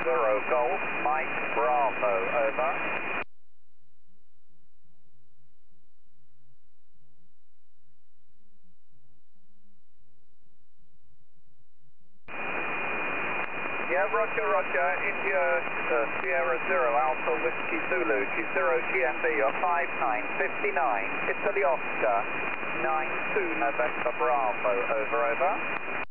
Zero Golf, Mike Bravo, over. Yeah, roger, roger. India Sierra Zero Alpha Whiskey Zulu, G0 GMB, you're 5959, Italy Oscar, 92 November Bravo, over, over.